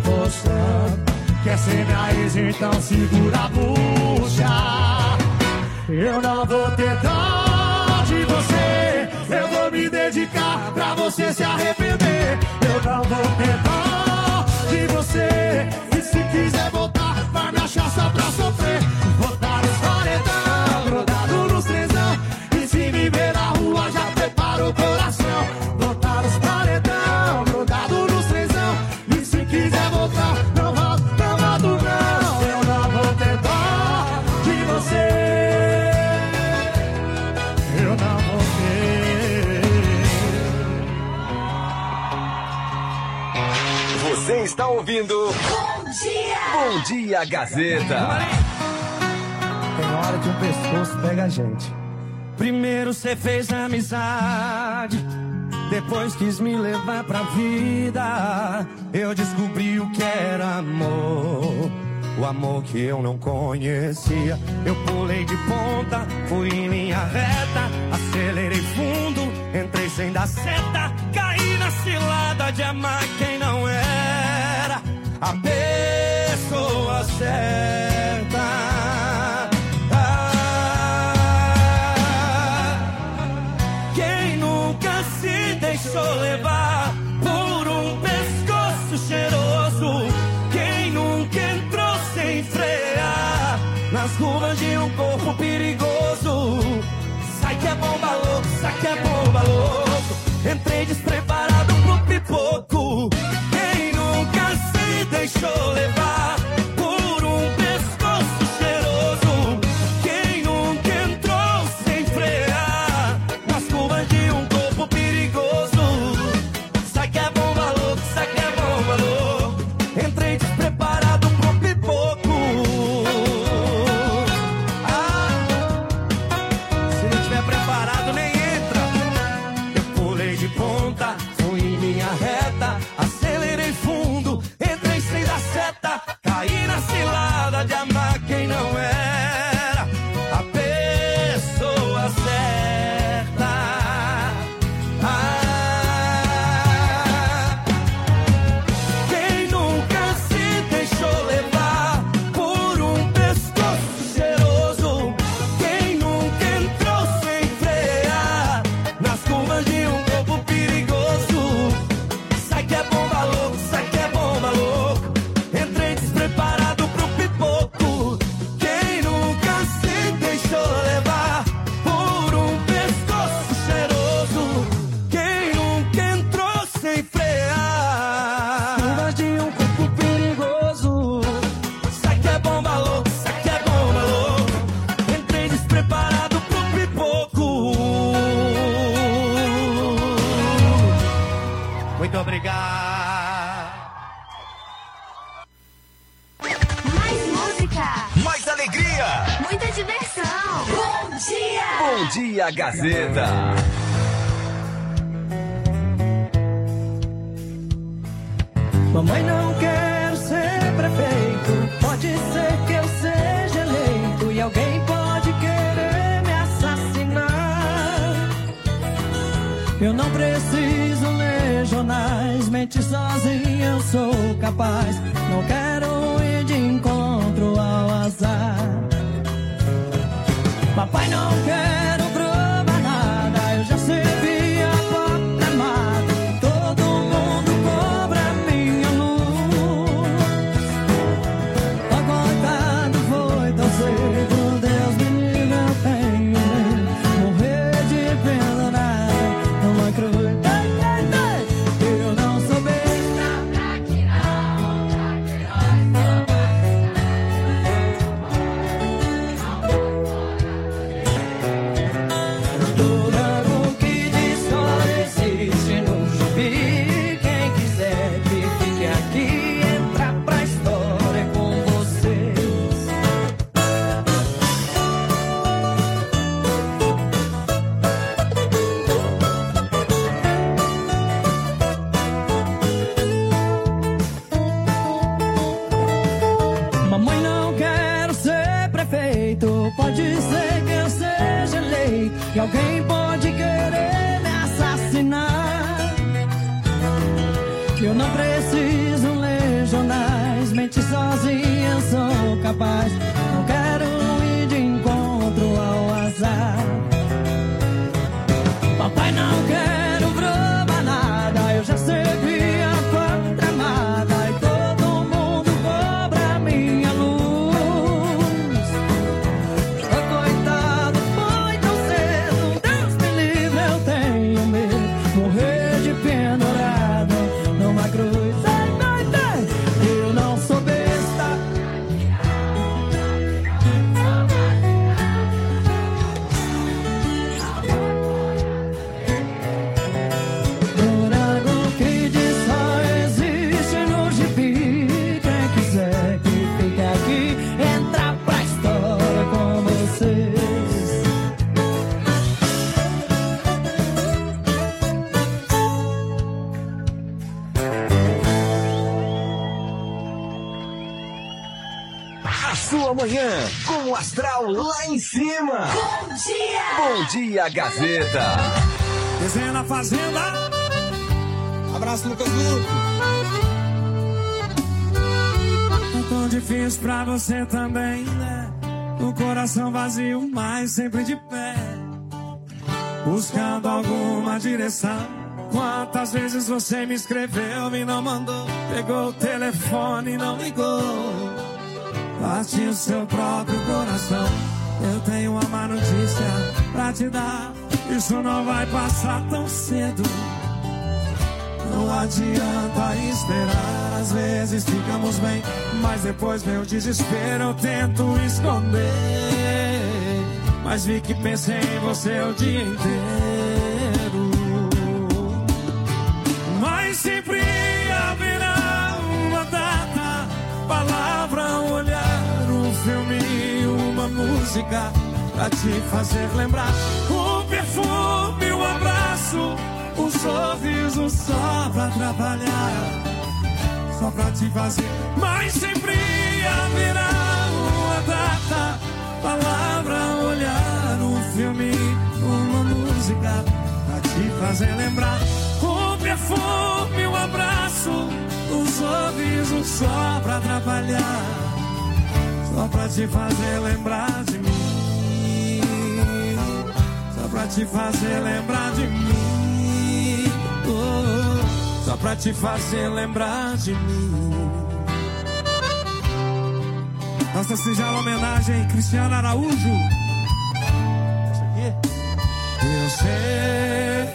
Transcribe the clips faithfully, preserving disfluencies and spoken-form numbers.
mostrando. Quer ser minha ex, então segura a bucha. Eu não vou ter dó de você, eu vou me dedicar pra você se arrepender. Eu não vou ter dó de você, e se quiser voltar, vai me achar só pra sofrer. Botar os paredão, grudado nos trenzão, e se me ver na rua já prepara o coração. Botar os paredão, grudado nos trenzão, e se quiser voltar, não volta, não volto não. Eu não vou ter dó de você, eu não vou ter. Você está ouvindo Bom Dia! Bom Dia Gazeta. Tem hora que o pescoço pega a gente. Primeiro cê fez amizade, depois quis me levar pra vida. Eu descobri o que era amor, o amor que eu não conhecia. Eu pulei de ponta, fui em linha reta, acelerei fundo, entrei sem dar seta. Caí na cilada de amar quem não era a pessoa certa. Ah, quem nunca se deixou levar por um pescoço cheiroso? Quem nunca entrou sem frear nas curvas de um corpo perigoso? Sai que é bomba louco, sai que é bomba louco. Entrei despreparado pro pipoco. Quem nunca se deixou levar por um pescoço cheiroso? Quem nunca entrou sem frear nas curvas de um corpo perigoso? Sai que é bomba louco, sai que é bomba louco. Entrei despreparado pro pipoco. Ah, se não tiver preparado nem entra. Eu pulei de ponta, fui em linha reta, acelerei fundo, entrei sem dar seta. Caí na cilada de amar quem não era a pessoa certa. Ah, quem nunca se deixou levar por um pescoço cheiroso? Quem nunca entrou sem frear nas curvas de um corpo perigoso? Sai que é bomba louco, sai que é bomba louco. Entrei despreparado pro pipoco. Quem nunca se deixou levar por um pescoço cheiroso? Quem nunca entrou sem frear curvas de um corpo perigoso? Sai que é bomba louco, sai que é bomba louco. Entrei despreparado pro pipoco. Muito obrigado. Mais música, Mais alegria. muita diversão. Bom Dia! Bom Dia Gazeta. Mamãe, não quero ser prefeito. Pode ser que eu seja eleito e alguém pode querer me assassinar. Eu não preciso ler jornais, mente sozinha eu sou capaz. Não quero ir de encontro ao azar. Papai, não quero provar nada, eu já servi a porta amada. Todo mundo cobra minha luz. O coitado foi tão cedo, Deus me livre, eu tenho medo. Morrer de perdonar numa cruz. Eu não sou besta pra tirar onda que nós Todo ano que diz só existe no gibi. Quem quiser que fique aqui, entra pra história com vocês. Mamãe, não quero ser prefeito. Pode ser que eu seja eleito e alguém pode querer me assassinar. Eu não preciso ler nos jornais. Mente sozinha eu sou capaz. Não quero ir de encontro ao azar. Papai, não quero provar nada. Eu já servi a quatro amada e todo mundo cobra minha luz. Oh, coitado, foi tão cedo. Deus me livre, eu tenho medo. Morrer de pendurado numa cruz. Ai, ai, ai, eu não sou besta. Morango que diz só existe no gibi. Quem quiser que fique aqui, entra pra história com vocês. A sua manhã com o astral lá em cima. Bom dia! Bom dia, Gazeta. Desenha na fazenda. Abraço, Lucas Luco. É tão difícil pra você também, né? O coração vazio, mas sempre de pé, buscando alguma direção. Quantas vezes você me escreveu e não mandou? Pegou o telefone e não ligou. Partiu seu próprio coração. Eu tenho uma má notícia pra te dar. Isso não vai passar tão cedo. Não adianta esperar. Às vezes ficamos bem, mas depois vem o desespero. Eu tento esconder, mas vi que pensei em você o dia inteiro. Mas sempre haverá uma data, palavra, um olhar, um filme, uma música pra te fazer lembrar. Um perfume, um abraço, um sorriso só pra trabalhar, só pra te fazer. Mas sempre haverá uma data, palavra, um olhar, um filme, uma música pra te fazer lembrar. Um perfume, um abraço, um sorriso só pra trabalhar, só pra te fazer lembrar de mim. Só pra te fazer lembrar de mim. Oh, só pra te fazer lembrar de mim. Nossa singela homenagem, Cristiano Araújo. Isso aqui. Eu sei,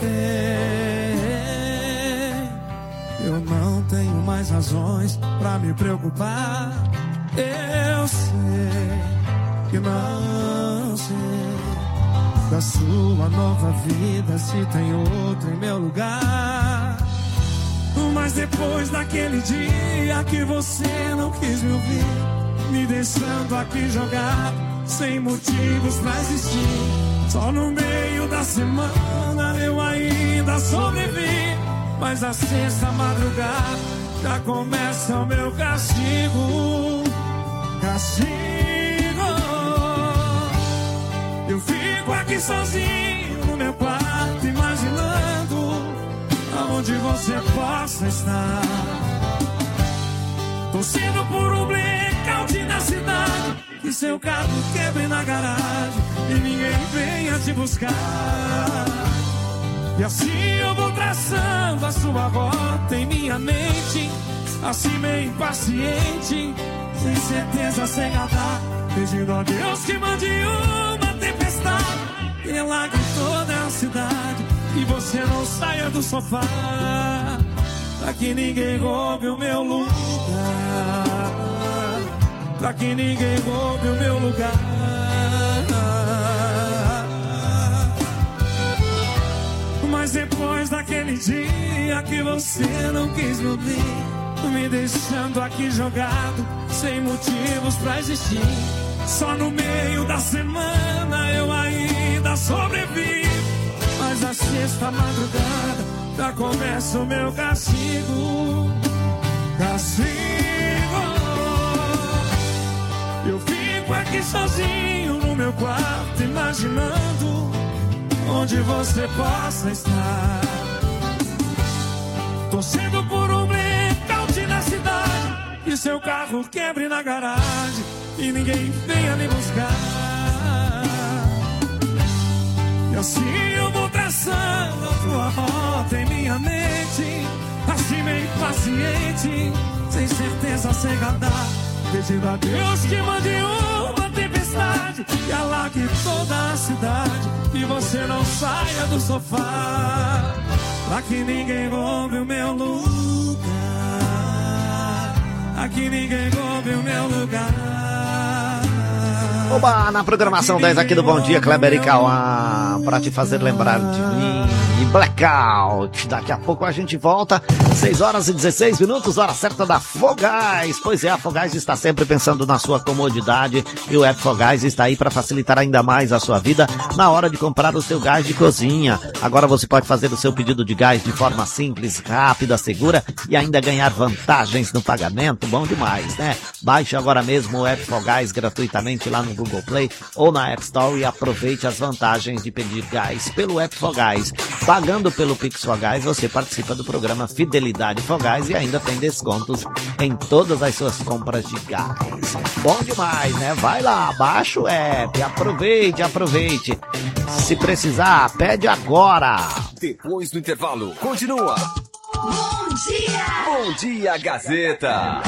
eu não tenho mais razões pra me preocupar. Eu sei que não sei da sua nova vida, se tem outro em meu lugar. Mas depois daquele dia que você não quis me ouvir, me deixando aqui jogado, sem motivos pra existir, só no meio da semana eu ainda sobrevivi. Mas a sexta madrugada já começa o meu castigo. Castigo. Eu fico aqui sozinho no meu quarto, imaginando aonde você possa estar, torcendo por um blackout na cidade, que seu carro quebre na garagem e ninguém venha te buscar. E assim eu vou traçando a sua rota em minha mente, assim meio impaciente, sem certeza, sem radar, pedindo a Deus que mande uma tempestade e alague toda a cidade, e você não saia do sofá, pra que ninguém roube o meu lugar, pra que ninguém roube o meu lugar. Mas depois daquele dia que você não quis me ouvir, me deixando aqui jogado, sem motivos pra existir, só no meio da semana eu ainda sobrevivo. Mas a sexta madrugada já começa o meu castigo. Castigo. Eu fico aqui sozinho no meu quarto, imaginando onde você possa estar, torcendo por um blackout na cidade, seu carro quebre na garagem e ninguém venha me buscar. E assim eu vou traçando a tua rota em minha mente, assim meio impaciente, sem certeza sem radar, pedindo a Deus que mande uma tempestade e alague toda a cidade, e você não saia do sofá, pra que ninguém roube o meu lugar, aqui ninguém roube o meu lugar. Oba, na programação dez aqui do Bom Dia, Kleber e Cauã, pra te fazer lembrar de mim e Blackout. Daqui a pouco a gente volta, seis horas e dezesseis minutos, hora certa da Fogás. Pois é, a Fogás está sempre pensando na sua comodidade e o app Fogás está aí para facilitar ainda mais a sua vida na hora de comprar o seu gás de cozinha. Agora você pode fazer o seu pedido de gás de forma simples, rápida, segura e ainda ganhar vantagens no pagamento. Bom demais, né? Baixe agora mesmo o app Fogás gratuitamente lá no Google Play ou na App Store e aproveite as vantagens de pedir gás pelo app Fogás. Pagando pelo Pix Fogás, você participa do programa Fidelidade Fogás e ainda tem descontos em todas as suas compras de gás. Bom demais, né? Vai lá, baixa o app, aproveite, aproveite. Se precisar, pede agora. Depois do intervalo, continua. Bom dia! Bom Dia Gazeta.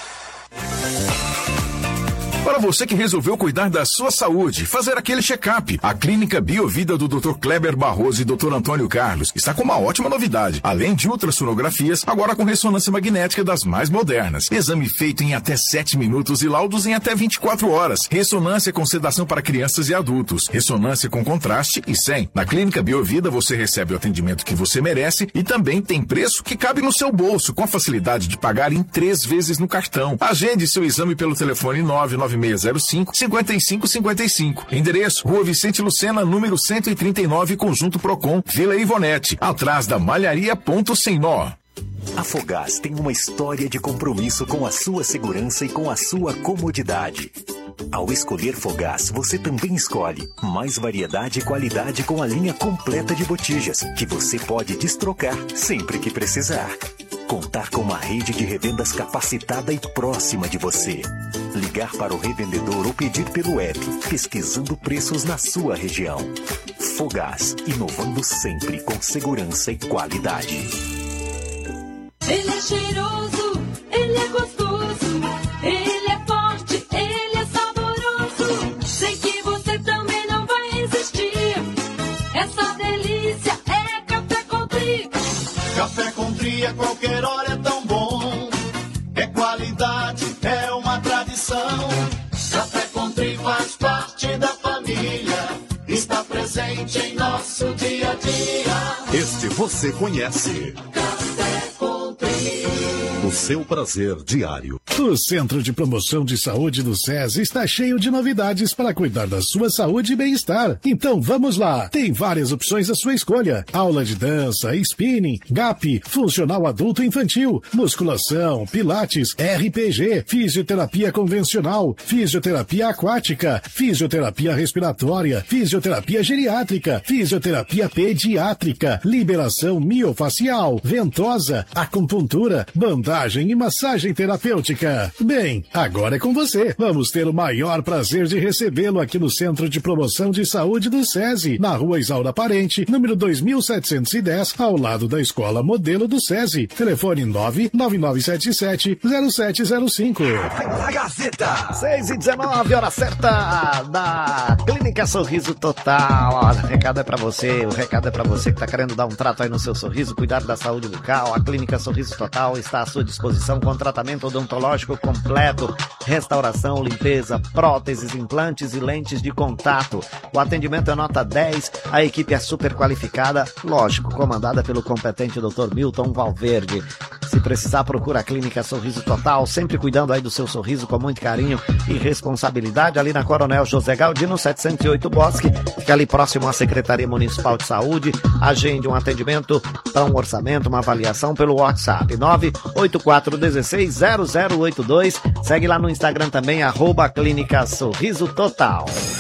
Para você que resolveu cuidar da sua saúde, fazer aquele check-up, a Clínica Biovida do doutor Kleber Barroso e doutor Antônio Carlos está com uma ótima novidade. Além de ultrassonografias, agora com ressonância magnética das mais modernas. Exame feito em até sete minutos e laudos em até vinte e quatro horas. Ressonância com sedação para crianças e adultos. Ressonância com contraste e sem. Na Clínica Biovida você recebe o atendimento que você merece e também tem preço que cabe no seu bolso, com a facilidade de pagar em três vezes no cartão. Agende seu exame pelo telefone nove nove seis zero cinco, cinco cinco cinco cinco. Endereço: Rua Vicente Lucena, número cento e trinta e nove, Conjunto Procon, Vila Ivonete, atrás da Malharia Ponto Sem Nó. A Fogás tem uma história de compromisso com a sua segurança e com a sua comodidade. Ao escolher Fogás, você também escolhe mais variedade e qualidade com a linha completa de botijas, que você pode destrocar sempre que precisar. Contar com uma rede de revendas capacitada e próxima de você. Ligar para o revendedor ou pedir pelo app, pesquisando preços na sua região. Fogás, inovando sempre com segurança e qualidade. Ele é cheiroso, ele é gostoso, ele é forte, ele é saboroso. Sei que você também não vai resistir. Essa delícia é Café Country. Café Country a qualquer hora é tão bom. É qualidade, é uma tradição. Café Country faz parte da família. Está presente em nosso dia a dia. Este você conhece. Café Country. O seu prazer diário. O Centro de Promoção de Saúde do SESI está cheio de novidades para cuidar da sua saúde e bem-estar. Então vamos lá! Tem várias opções à sua escolha. Aula de dança, spinning, G A P, funcional adulto e infantil, musculação, pilates, R P G, fisioterapia convencional, fisioterapia aquática, fisioterapia respiratória, fisioterapia geriátrica, fisioterapia pediátrica, liberação miofacial, ventosa, acupuntura, bandagem e massagem terapêutica. Bem, agora é com você. Vamos ter o maior prazer de recebê-lo aqui no Centro de Promoção de Saúde do SESI, na Rua Isaura Parente, número dois mil setecentos e dez, ao lado da Escola Modelo do SESI. Telefone nove nove nove sete sete zero sete zero cinco. A Gazeta. seis e dezenove, hora certa da Clínica Sorriso Total. Olha, o recado é pra você, o recado é pra você que tá querendo dar um trato aí no seu sorriso, cuidar da saúde bucal. A Clínica Sorriso Total está à sua disposição com tratamento odontológico completo, restauração, limpeza, próteses, implantes e lentes de contato. O atendimento é nota dez, a equipe é super qualificada, lógico, comandada pelo competente doutor Milton Valverde. Se precisar, procura a Clínica Sorriso Total, sempre cuidando aí do seu sorriso com muito carinho e responsabilidade, ali na Coronel José Galdino, setecentos e oito Bosque, fica ali próximo à Secretaria Municipal de Saúde. Agende um atendimento para um orçamento, uma avaliação pelo WhatsApp nove oito quatro um seis zero zero oito dois. Segue lá no Instagram também, arroba Clínica Sorriso Total. A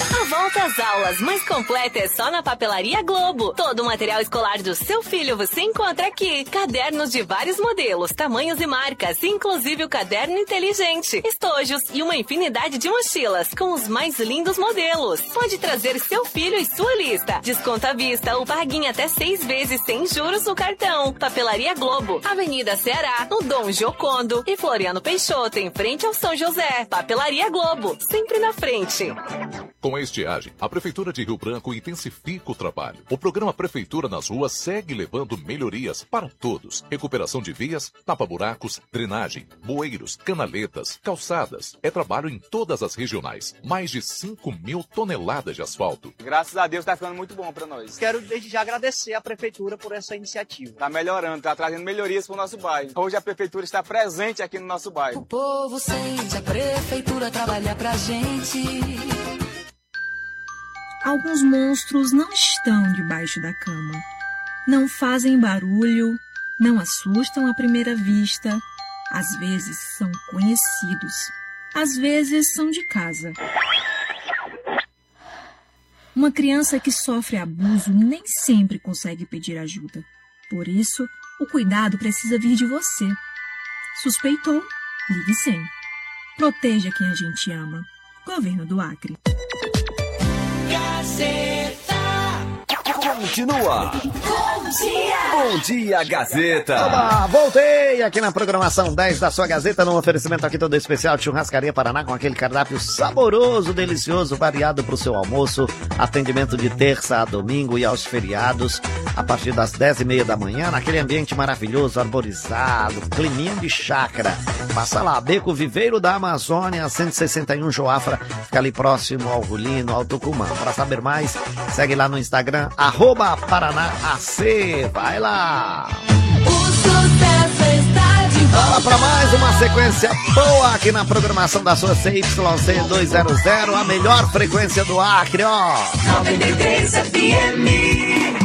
Volta às aulas mais completa é só na Papelaria Globo. Todo o material escolar do seu filho você encontra aqui. Cadernos de vários modelos, tamanhos e marcas, inclusive o caderno inteligente, estojos e uma infinidade de mochilas com os mais lindos modelos. Pode trazer seu filho e sua lista. Desconto à vista ou pague em até seis vezes sem juros no cartão. Papelaria Globo, Avenida Ceará, no Dom Giocondo e Floriano Peixoto, em frente ao São José. Papelaria Globo, sempre na frente. Com a estiagem, a Prefeitura de Rio Branco intensifica o trabalho. O programa Prefeitura nas Ruas segue levando melhorias para todos. Recuperação de vias, tapa-buracos, drenagem, bueiros, canaletas, calçadas. É trabalho em todas as regionais. Mais de cinco mil toneladas de asfalto. Graças a Deus está ficando muito bom para nós. Quero desde já agradecer à Prefeitura por essa iniciativa. Está melhorando, está trazendo melhorias para o nosso bairro. Hoje a Prefeitura está presente aqui no nosso bairro. O povo sente a Prefeitura trabalhar pra gente. Alguns monstros não estão debaixo da cama. Não fazem barulho, não assustam à primeira vista. Às vezes são conhecidos. Às vezes são de casa. Uma criança que sofre abuso nem sempre consegue pedir ajuda. Por isso, o cuidado precisa vir de você. Suspeitou? Ligue cem. Proteja quem a gente ama. Governo do Acre. Gazeta. Continua. Bom dia. Bom dia, Gazeta. Oba, voltei aqui na programação dez da sua Gazeta, num oferecimento aqui todo especial de Churrascaria Paraná, com aquele cardápio saboroso, delicioso, variado para o seu almoço. Atendimento de terça a domingo e aos feriados, a partir das dez e meia da manhã, naquele ambiente maravilhoso, arborizado, climinha de chácara. Passa lá, Beco Viveiro da Amazônia, cento e sessenta e um Joafra, fica ali próximo ao Rolino, ao Tucumã. Para saber mais, segue lá no Instagram, arroba Paraná A C. Vai lá! O sucesso está de volta. Fala pra mais uma sequência boa aqui na programação da sua C Y C duzentos, a melhor frequência do Acre, ó. noventa e três F M.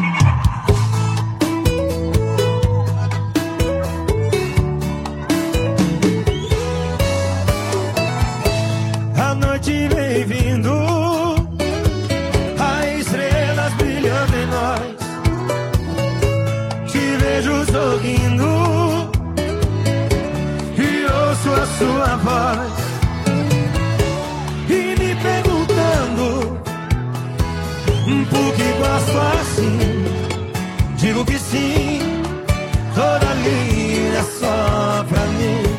A noite vem vindo, as estrelas brilhando em nós. Te vejo sorrindo e ouço a sua voz. E me perguntando por que gosto assim. Digo que sim, toda linda é só pra mim.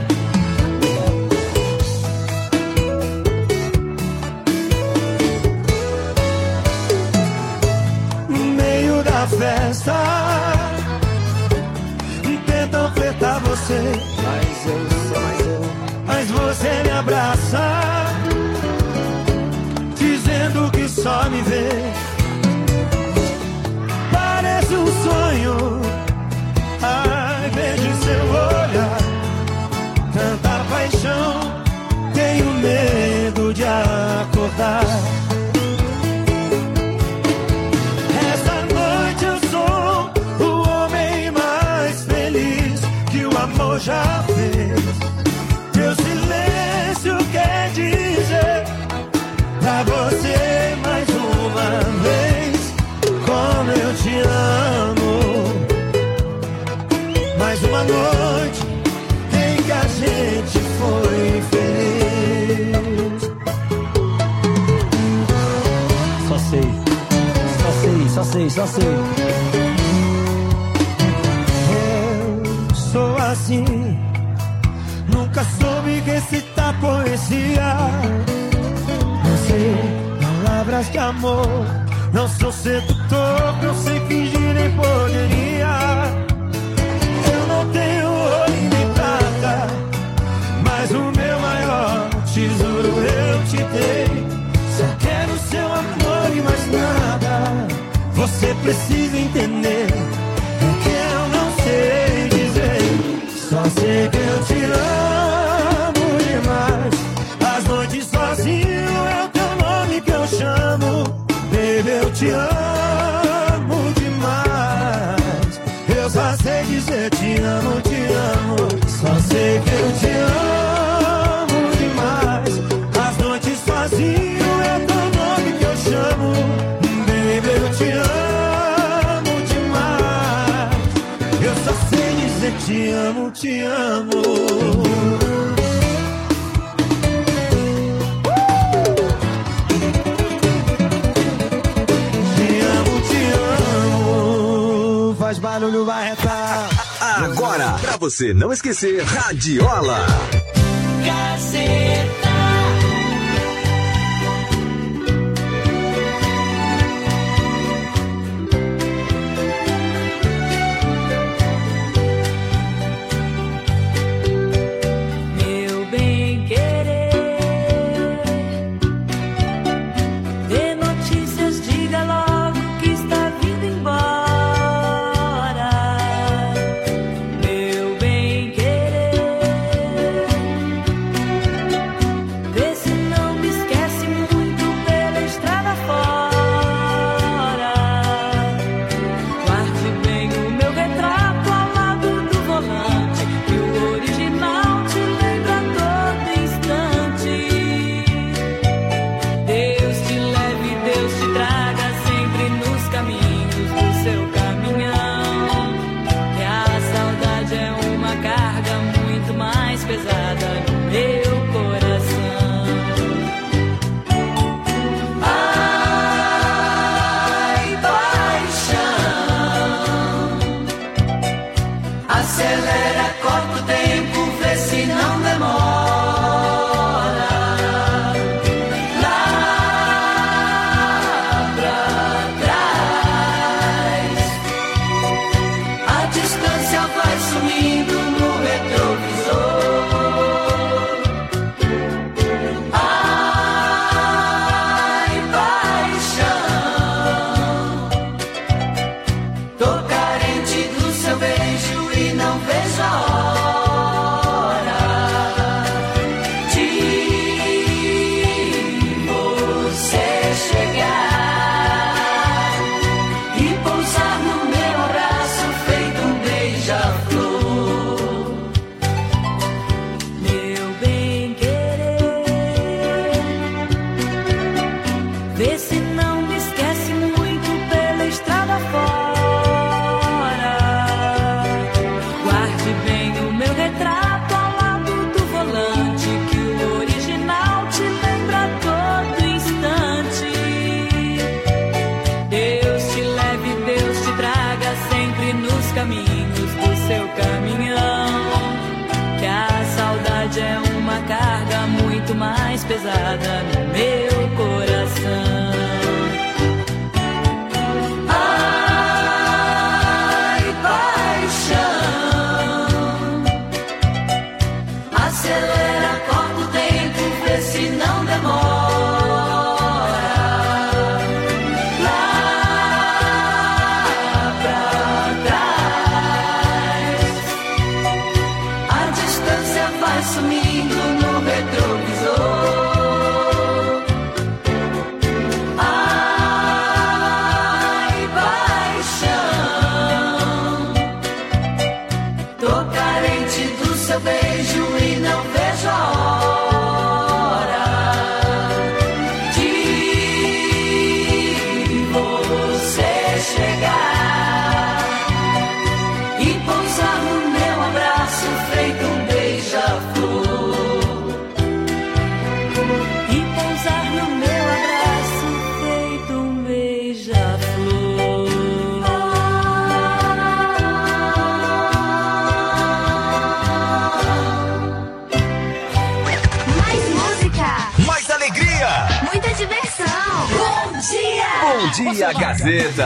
Festa, tentam flertar você, mas eu sei, mas eu, mas você me abraça, dizendo que só me vê. Parece um sonho, ai, vejo seu olhar, tanta paixão, tenho medo de acordar. Já fez, teu silêncio quer dizer pra você mais uma vez como eu te amo. Mais uma noite em que a gente foi feliz. Só sei, só sei, só sei, só sei. Sou assim, nunca soube recitar poesia. Não sei palavras de amor, não sou sedutor, não sei fingir nem poderia. Eu não tenho ouro nem prata, mas o meu maior tesouro eu te dei. Só quero seu amor e mais nada. Você precisa entender que eu não sei. Só sei que eu te amo demais. As noites sozinho é o teu nome que eu chamo. Baby, eu te amo demais. Eu só sei dizer te amo, te amo. Só sei que eu te amo demais. As noites sozinho é o teu nome que eu chamo. te amo. Te amo, te amo. Faz barulho, vai retar. Agora, pra você não esquecer, Radiola. Gazeta. Meu bem querer, dê notícias, diga logo que está vindo embora. Meu bem querer, vê se não me esquece muito pela estrada fora. Guarde bem o meu retrato ao lado do volante, que o original te lembra a todo instante. Deus te leve, Deus te traga sempre nos caminhos do seu caminhão, que a saudade é uma carga muito mais pesada no meu coração. Ai, paixão, acelera, corta o tempo, vê se não demora. Lá pra trás, a distância vai sumindo no retrovisor. Ai, paixão, tô carente do seu beijo e não vejo a hora de você chegar e pousar no meu abraço feito um beija-flor. Meu bem querer, vê se não me esquece muito pela estrada fora. Guarde bem o meu retrato ao lado do volante, que o original te lembra a todo instante. Deus te leve, Deus te traga sempre nos caminhos do seu caminhão, que a saudade é uma carga muito mais pesada no meu coração. Ai, paixão, acelera, corta o tempo, vê se não demora. Lá pra trás, a distância vai sumindo no retrovisor. Ai, paixão, tô carente do seu beijo e não vejo a hora de você chegar e pousar no meu abraço feito um beija-flor. E pousar no meu abraço feito um beija-flor. Mais música, Mais alegria. muita diversão. Bom dia. Bom dia, Gazeta.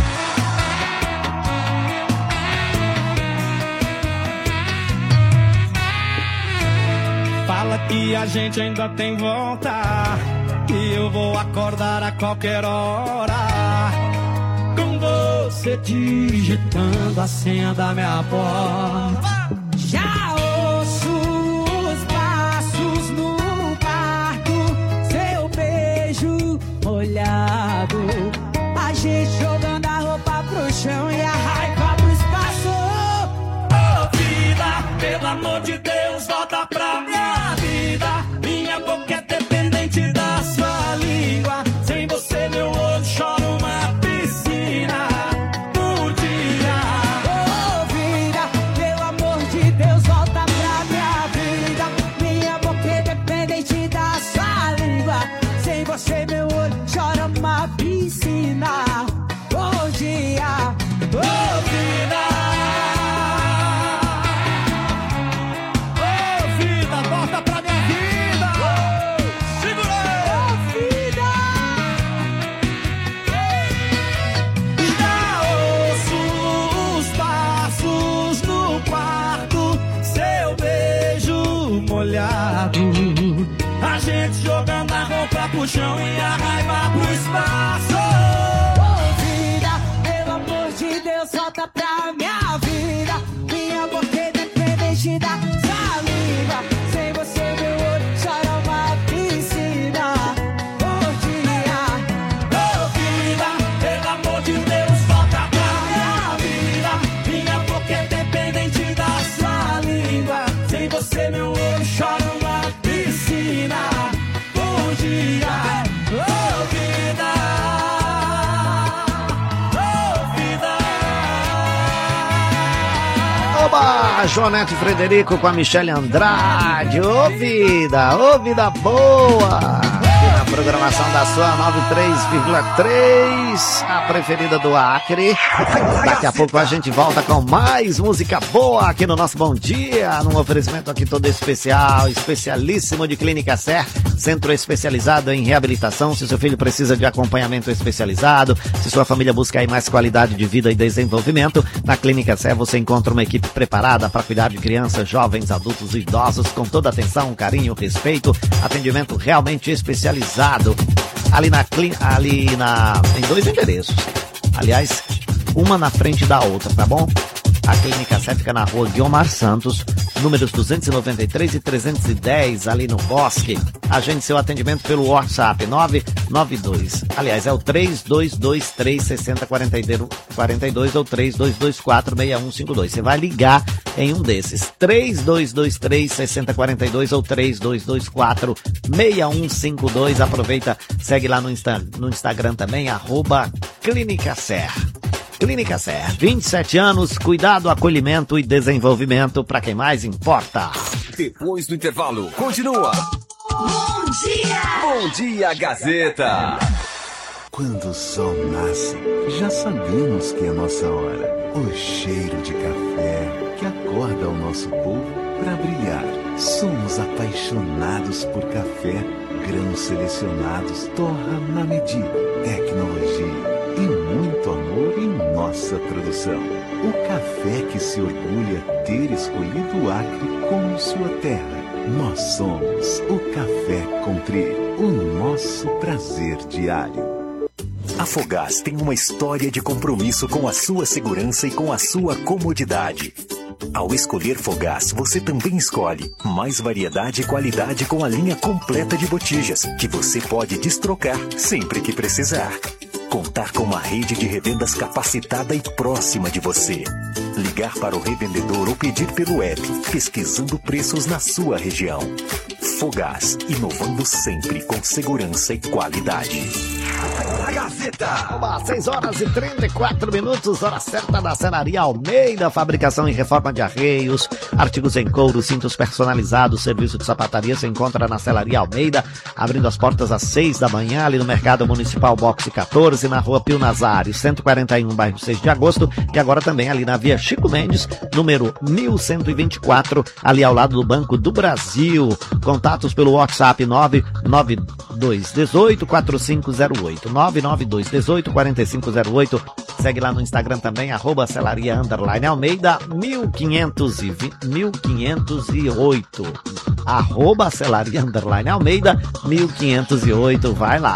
Fala que a gente ainda tem volta, e eu vou acordar a qualquer hora, com você digitando a senha da minha porta. Já ouço os passos no quarto, seu beijo molhado, a gente jogando a roupa pro chão e a raiva pro espaço. Ô vida, pelo amor de Deus, volta pra minha vida. Minha boca é dependente da sua língua. Sem você meu olho chora uma piscina por dia. Ô vida, pelo amor lado. A gente jogando a roupa pro chão e a raiva pro espaço. Ô vida, pelo amor de Deus, volta pra minha vida. Minha boca é dependente da saliva. Sem você meu olho chora uma piscina. Bom dia. Ô vida, pelo amor de Deus, volta pra minha vida. Minha boca é dependente da sua língua. Sem você meu olho chora uma piscina. Bom dia. Ô vida. Oba, Joanete Frederico com a Michele Andrade. Ô vida, ô vida boa. Aqui na programação da sua nove três vírgula três, a preferida do Acre. Daqui a pouco a gente volta com mais música boa aqui no nosso Bom Dia, num oferecimento aqui todo especial, especialíssimo de Clínica Ser, centro especializado em reabilitação. Se seu filho precisa de acompanhamento especializado, se sua família busca aí mais qualidade de vida e desenvolvimento, na Clínica Ser você encontra uma equipe preparada para cuidar de crianças, jovens, adultos e idosos com toda atenção, carinho, respeito, atendimento realmente especializado. Ali na ali na em dois endereços. Aliás, uma na frente da outra, tá bom? A Clínica Sé fica na rua Guiomar Santos, números duzentos e noventa e três e trezentos e dez, ali no Bosque. Agende seu atendimento pelo WhatsApp nove nove dois. Aliás, é o três dois dois três, seis zero quatro dois ou três dois dois quatro, seis um cinco dois. Você vai ligar em um desses. três dois dois três, seis zero quatro dois ou três dois dois quatro, seis um cinco dois. Aproveita, segue lá no, Insta, no Instagram também, arroba Clínica Ser. Clínica Ser, vinte e sete anos, cuidado, acolhimento e desenvolvimento para quem mais importa. Depois do intervalo, continua. Bom dia! Bom dia, Gazeta! Quando o sol nasce, já sabemos que é nossa hora. O cheiro de café que acorda o nosso povo para brilhar. Somos apaixonados por café, grãos selecionados, torra na medida, tecnologia e muito amor em nossa produção. O café que se orgulha ter escolhido o Acre como sua terra. Nós somos o Café Country, o nosso prazer diário. A Fogás tem uma história de compromisso com a sua segurança e com a sua comodidade. Ao escolher Fogás, você também escolhe mais variedade e qualidade com a linha completa de botijas, que você pode destrocar sempre que precisar. Contar com uma rede de revendas capacitada e próxima de você. Ligar para o revendedor ou pedir pelo app, pesquisando preços na sua região. Fogás, inovando sempre com segurança e qualidade. A Gazeta! Oba, seis horas e trinta e quatro minutos, hora certa da Celaria Almeida, fabricação e reforma de arreios, artigos em couro, cintos personalizados, serviço de sapataria se encontra na Celaria Almeida, abrindo as portas às seis da manhã, ali no Mercado Municipal Boxe quatorze, na rua Pio Nazário, cento e quarenta e um, bairro seis de agosto, e agora também ali na via Chico Mendes, número mil cento e vinte e quatro, ali ao lado do Banco do Brasil. Contatos pelo WhatsApp nove nove dois um oito, quatro cinco zero oito, nove nove dois um oito, quatro cinco zero oito. Segue lá no Instagram também, arroba Celaria Underline Almeida, mil quinhentos e oito. Arroba Celaria Underline Almeida, mil quinhentos e oito. Vai lá.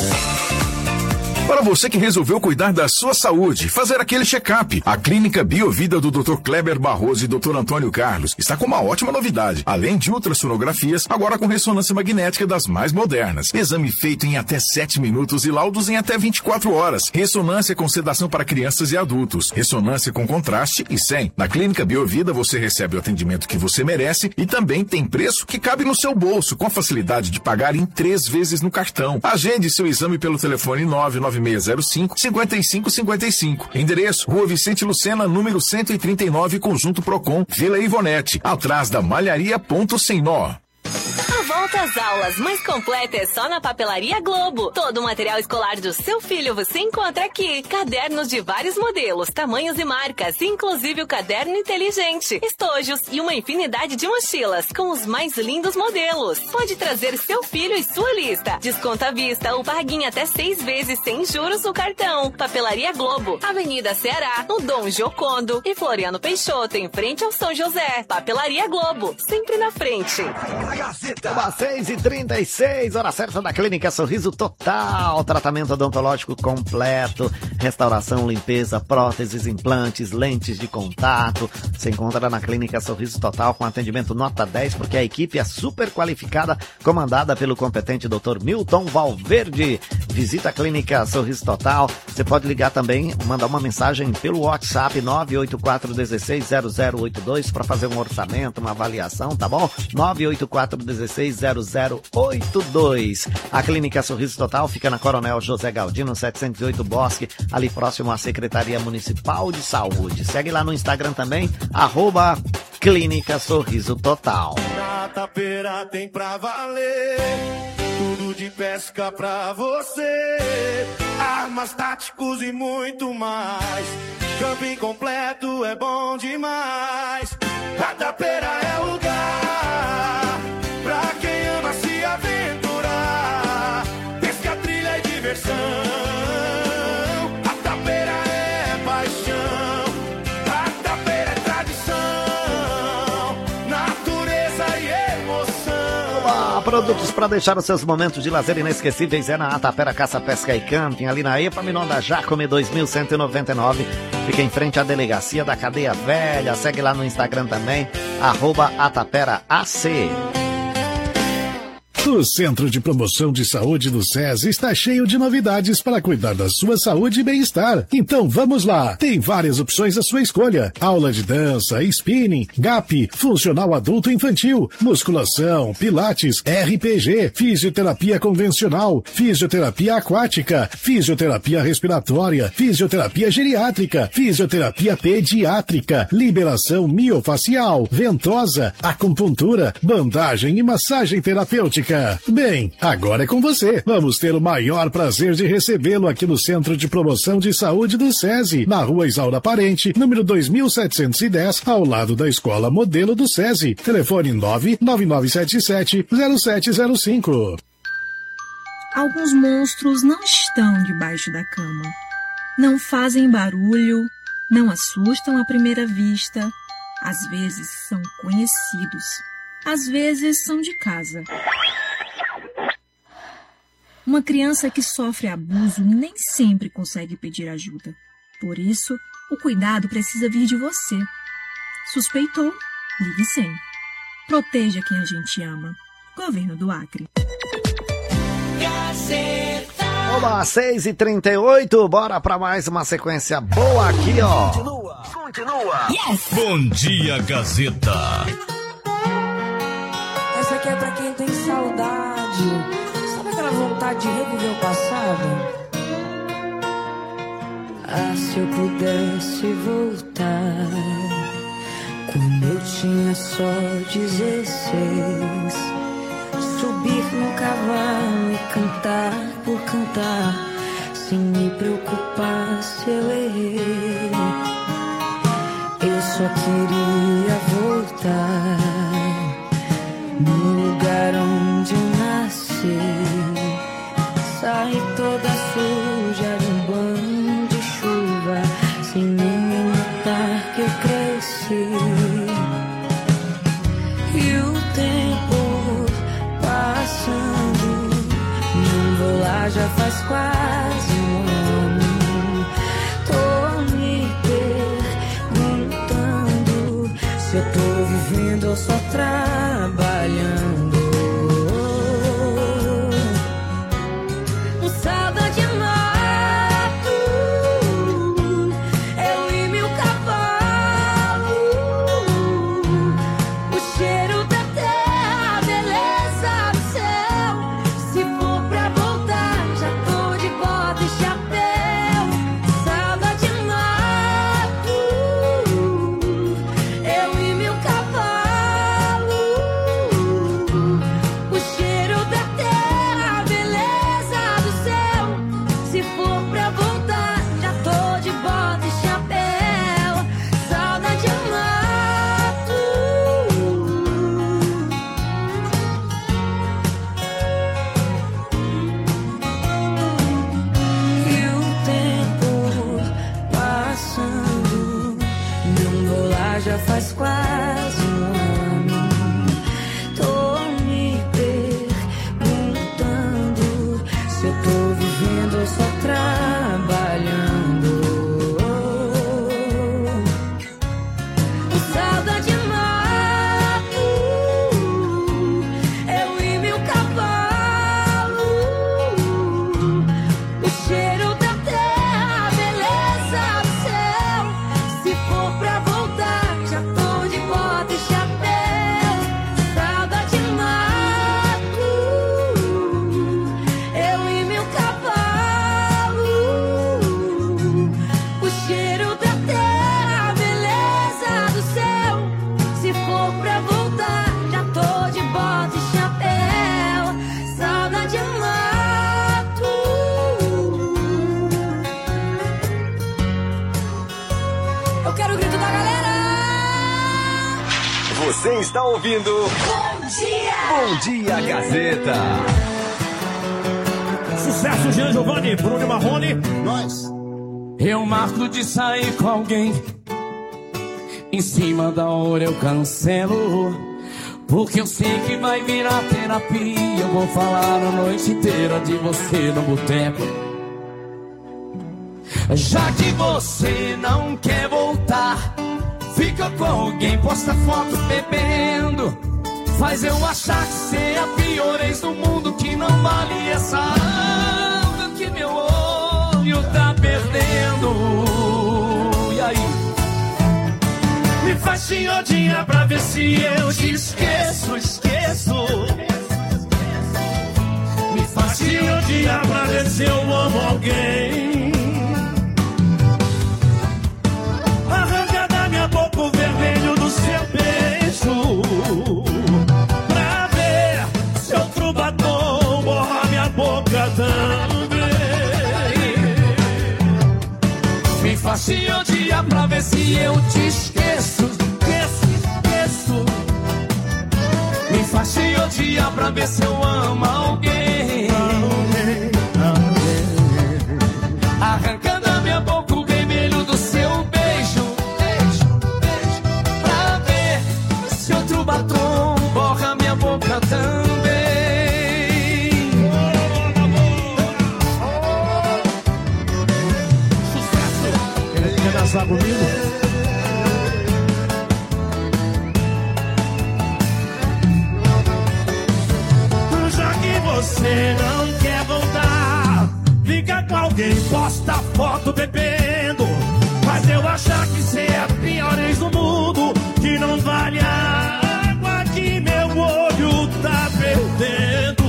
Para você que resolveu cuidar da sua saúde, fazer aquele check-up, a Clínica Biovida do doutor Kleber Barroso e doutor Antônio Carlos está com uma ótima novidade. Além de ultrassonografias, agora com ressonância magnética das mais modernas. Exame feito em até sete minutos e laudos em até vinte e quatro horas. Ressonância com sedação para crianças e adultos. Ressonância com contraste e sem. Na Clínica Biovida você recebe o atendimento que você merece e também tem preço que cabe no seu bolso, com a facilidade de pagar em três vezes no cartão. Agende seu exame pelo telefone nove nove seis zero cinco, cinco cinco cinco cinco. Endereço: Rua Vicente Lucena, número cento e trinta e nove, Conjunto Procon, Vila Ivonete, atrás da Malharia Ponto Sem Nó. A Volta às aulas mais completa é só na Papelaria Globo. Todo o material escolar do seu filho você encontra aqui. Cadernos de vários modelos, tamanhos e marcas, inclusive o caderno inteligente, estojos e uma infinidade de mochilas com os mais lindos modelos. Pode trazer seu filho e sua lista. Desconto à vista ou pague em até seis vezes sem juros no cartão. Papelaria Globo, Avenida Ceará, no Dom Giocondo e Floriano Peixoto, em frente ao São José. Papelaria Globo, sempre na frente. Às seis e trinta e seis, hora certa da Clínica Sorriso Total. Tratamento odontológico completo, restauração, limpeza, próteses, implantes, lentes de contato. Você encontra na Clínica Sorriso Total com atendimento nota dez, porque a equipe é super qualificada, comandada pelo competente doutor Milton Valverde. Visita a Clínica Sorriso Total. Você pode ligar também, mandar uma mensagem pelo WhatsApp nove oito quatro um seis zero zero oito dois para fazer um orçamento, uma avaliação, tá bom? nove oito quatro um seis zero zero oito dois. A Clínica Sorriso Total fica na Coronel José Galdino, setecentos e oito Bosque, ali próximo à Secretaria Municipal de Saúde. Segue lá no Instagram também, arroba Clínica Sorriso Total. Na Tapeira tem pra valer, tudo de pesca pra você, armas, táticos e muito mais. Camping completo é bom demais. Na Tapeira é lugar pra quem ama se aventurar. Pesca, trilha e diversão. A Tapeira é paixão. A Tapeira é tradição, natureza e emoção. Olá, produtos para deixar os seus momentos de lazer inesquecíveis é na Tapera Caça, Pesca e Camping, ali na Epaminonda Jacome dois mil cento e noventa e nove. Fica em frente à delegacia da Cadeia Velha. Segue lá no Instagram também, arroba Atapera A C. O Centro de Promoção de Saúde do SESI está cheio de novidades para cuidar da sua saúde e bem-estar. Então vamos lá! Tem várias opções à sua escolha. Aula de dança, spinning, G A P, funcional adulto e infantil, musculação, pilates, R P G, fisioterapia convencional, fisioterapia aquática, fisioterapia respiratória, fisioterapia geriátrica, fisioterapia pediátrica, liberação miofacial, ventosa, acupuntura, bandagem e massagem terapêutica. Bem, agora é com você. Vamos ter o maior prazer de recebê-lo aqui no Centro de Promoção de Saúde do SESI, na Rua Isaura Parente, número dois mil setecentos e dez, ao lado da Escola Modelo do SESI. Telefone nove nove nove sete sete zero sete zero cinco. Alguns monstros não estão debaixo da cama. Não fazem barulho, não assustam à primeira vista. Às vezes são conhecidos, às vezes são de casa. Uma criança que sofre abuso nem sempre consegue pedir ajuda. Por isso, o cuidado precisa vir de você. Suspeitou? Ligue cem. Proteja quem a gente ama. Governo do Acre. Olá, seis e trinta e oito, bora pra mais uma sequência boa aqui, ó. Continua, continua. Yes! Bom dia, Gazeta. Essa aqui é pra quem tem saudade. Sabe aquela vontade de reviver o passado? Ah, se eu pudesse voltar quando eu tinha só dezesseis, subir no cavalo e cantar por cantar, sem me preocupar se eu errei. Eu só queria voltar no lugar onde eu nasci, saí toda suja de um banho de chuva, sem nem notar que eu cresci. E o tempo passando, não vou lá já faz quase um ano. Tô me perguntando se eu tô vivendo ou só trabalhando. Saudade mato, eu e meu cavalo, o cheiro da terra, a beleza do céu. Se for pra voltar, já tô de bota e chapéu. Saudade mato, eu e meu cavalo, está ouvindo Bom Dia! Bom Dia Gazeta. Sucesso, Jean Giovanni, Bruno Marrone, nós. Eu marco de sair com alguém, em cima da hora eu cancelo, porque eu sei que vai virar terapia. Eu vou falar a noite inteira de você no boteco. Já que você não quer voltar, fica com alguém, posta foto bebendo, faz eu achar que você é a pior ex do mundo, que não vale essa alma que meu olho tá perdendo. E aí? Me faz te odiar pra ver se eu te esqueço, esqueço. Me faz te odiar pra ver se eu amo alguém. Arranca da minha boca o vermelho do seu beijo, pra ver se outro batom borra minha boca também. Me faz te odiar pra ver se eu te esqueço, esqueço, esqueço. Me faz te odiar pra ver se eu amo alguém. Arranca da minha boca o vermelho do seu beijo, beijo, beijo, pra ver se outro batom borra minha boca também. Quer dançar comigo? Já que você não quer voltar, fica com alguém, posta foto bebendo, faz eu achar que você é a pior ex do mundo, que não vale a água que meu olho tá perdendo.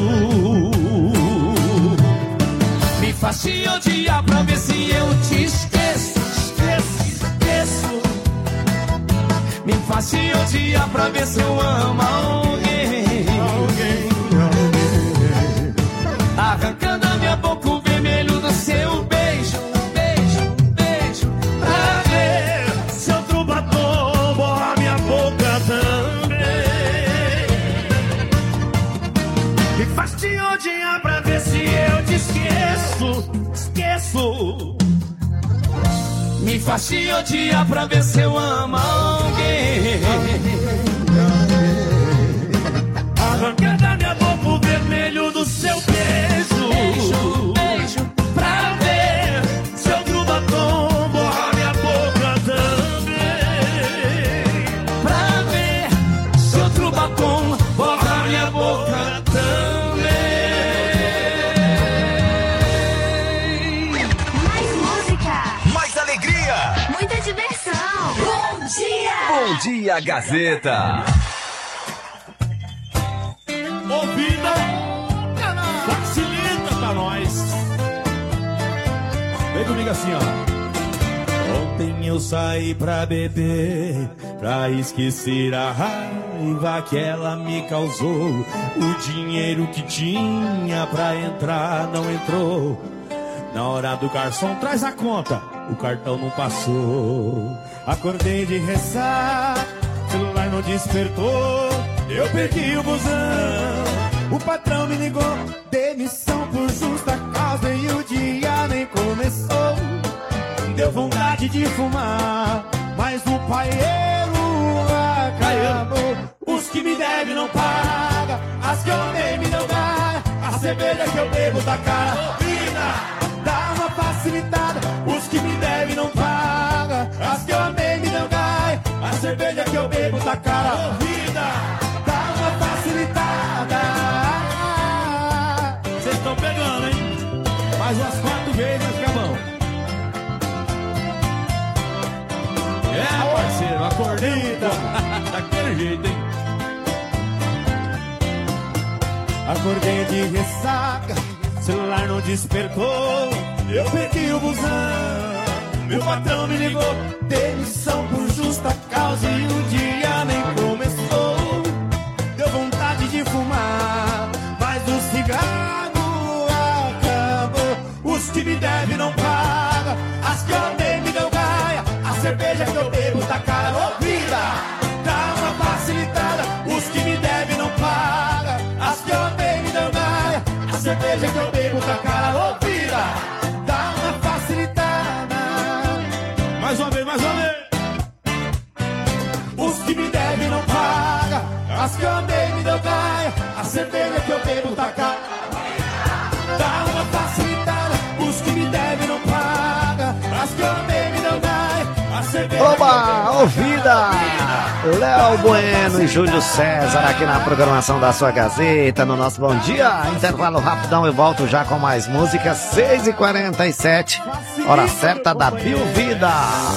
Me faz te odiar pra ver se eu te esqueço, esqueço, esqueço. Me faz te odiar pra ver se eu amo alguém, alguém, alguém. Arranca da minha boca o vermelho do seu beijo, beijo, beijo, pra ver se outro batom borra minha boca também. Me faz te odiar pra ver se eu te esqueço, esqueço. Me faz te odiar pra ver se eu amo alguém. Arranca da minha boca o vermelho do seu beijo, beijo, beijo, pra ver se outro batom borra minha boca também. Pra ver se outro batom borra minha boca também. Mais música, mais alegria, muita diversão. Bom Dia! Bom Dia Gazeta. Ouvida, facilita pra nós. Vem comigo assim, ó. Ontem eu saí pra beber, pra esquecer a raiva que ela me causou. O dinheiro que tinha pra entrar não entrou. Na hora do garçom, traz a conta, o cartão não passou. Acordei de ressaca, celular não despertou. Eu perdi o busão, o patrão me ligou. Demissão por justa causa e o dia nem começou. Deu vontade de fumar, mas o paieiro acabou. Os que me devem não pagam, as que eu amei me não dá. A cerveja que eu bebo tá cara, vida, dá uma facilitada. Os que me devem não pagam, as que eu amei me não dá. A cerveja que eu bebo tá cara, vida, facilitada. Vocês estão pegando, hein? Mais umas quatro vezes nós acabamos. É, parceiro, acordei, tá? Daquele jeito, hein? Acordei de ressaca, celular não despertou. Eu perdi o busão, meu patrão me ligou. Demissão por justa causa e o dia nem começou. Deu vontade de fumar, mas o cigarro acabou. Os que me devem não pagam, as que eu amei me deu gaia. A cerveja que eu bebo tá cara, ô vida, dá uma facilitada. cerveja que eu bebo tá cara, ô vida, dá uma facilitada. Mais uma vez, mais uma vez. Os que me devem não pagam, as que eu andei me deu gaia, a cerveja que eu bebo tá cara, dá uma facilitada. Os que me devem não pagam, as que eu andei me deu gaia, a cerveja. Oba, ouvida! Léo Bueno e Júlio César aqui na programação da sua Gazeta, no nosso Bom Dia. Intervalo rapidão, eu volto já com mais músicas. seis e quarenta e sete, hora certa da Biovida.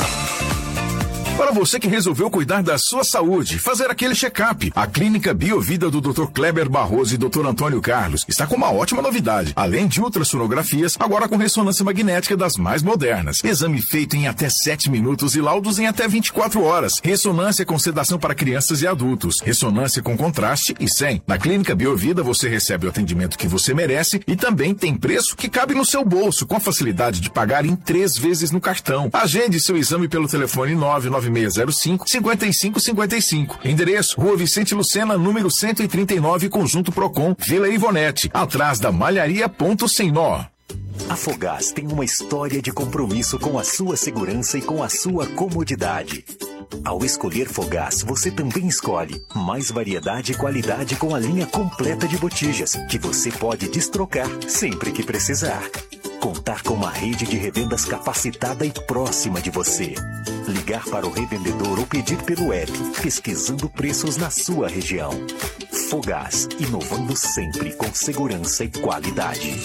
Para você que resolveu cuidar da sua saúde, fazer aquele check-up, a Clínica Biovida do doutor Kleber Barroso e doutor Antônio Carlos está com uma ótima novidade. Além de ultrassonografias, agora com ressonância magnética das mais modernas. Exame feito em até sete minutos e laudos em até vinte e quatro horas. Ressonância com sedação para crianças e adultos. Ressonância com contraste e sem. Na Clínica Biovida você recebe o atendimento que você merece e também tem preço que cabe no seu bolso, com a facilidade de pagar em três vezes no cartão. Agende seu exame pelo telefone nove nove seis zero cinco, cinco cinco cinco cinco. Endereço: Rua Vicente Lucena, número cento e trinta e nove, Conjunto Procon, Vila Ivonete, atrás da Malharia Ponto Sem Nó. A Fogás tem uma história de compromisso com a sua segurança e com a sua comodidade. Ao escolher Fogás, você também escolhe mais variedade e qualidade com a linha completa de botijas, que você pode destrocar sempre que precisar. Contar com uma rede de revendas capacitada e próxima de você. Ligar para o revendedor ou pedir pelo app, pesquisando preços na sua região. Fogás, inovando sempre com segurança e qualidade.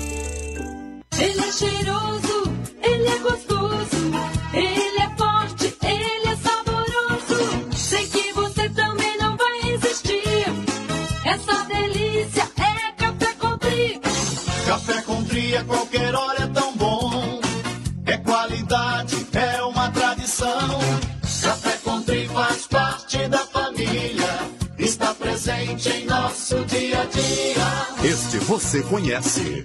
Ele é cheiroso, ele é gostoso, ele é forte, ele é saboroso. Sei que você também não vai resistir. Essa delícia é Café Country. Café Country a qualquer hora é tão bom. É qualidade, é uma tradição. Café Country faz parte da família. Está presente em nosso dia a dia. Este você conhece.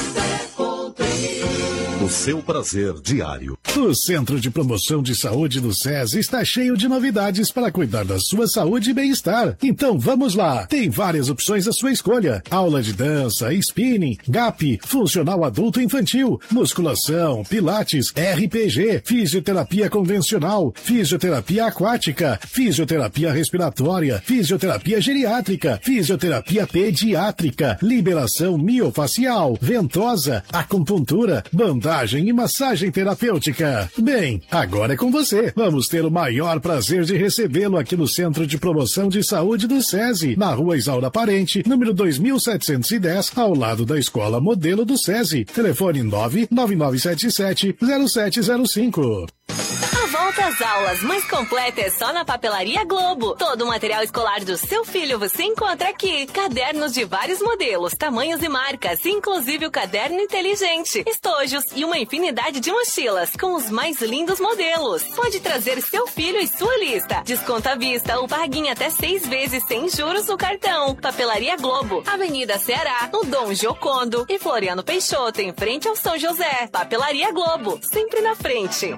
O seu prazer diário. O Centro de Promoção de Saúde do SESI está cheio de novidades para cuidar da sua saúde e bem-estar. Então vamos lá! Tem várias opções à sua escolha. Aula de dança, spinning, GAP, funcional adulto e infantil, musculação, pilates, R P G, fisioterapia convencional, fisioterapia aquática, fisioterapia respiratória, fisioterapia geriátrica, fisioterapia pediátrica, liberação miofacial, ventosa, acupuntura, bandagem e massagem terapêutica. Bem, agora é com você. Vamos ter o maior prazer de recebê-lo aqui no Centro de Promoção de Saúde do SESI, na Rua Isaura Parente, número dois mil setecentos e dez, ao lado da Escola Modelo do SESI. Telefone nove nove nove sete sete zero sete zero cinco. A volta às aulas mais completa é só na Papelaria Globo. Todo o material escolar do seu filho você encontra aqui. Cadernos de vários modelos, tamanhos e marcas, inclusive o caderno inteligente, estojos e uma infinidade de mochilas com os mais lindos modelos. Pode trazer seu filho e sua lista. Desconto à vista ou paguinha até seis vezes sem juros no cartão. Papelaria Globo, Avenida Ceará, no Dom Giocondo e Floriano Peixoto, em frente ao São José. Papelaria Globo, sempre na frente.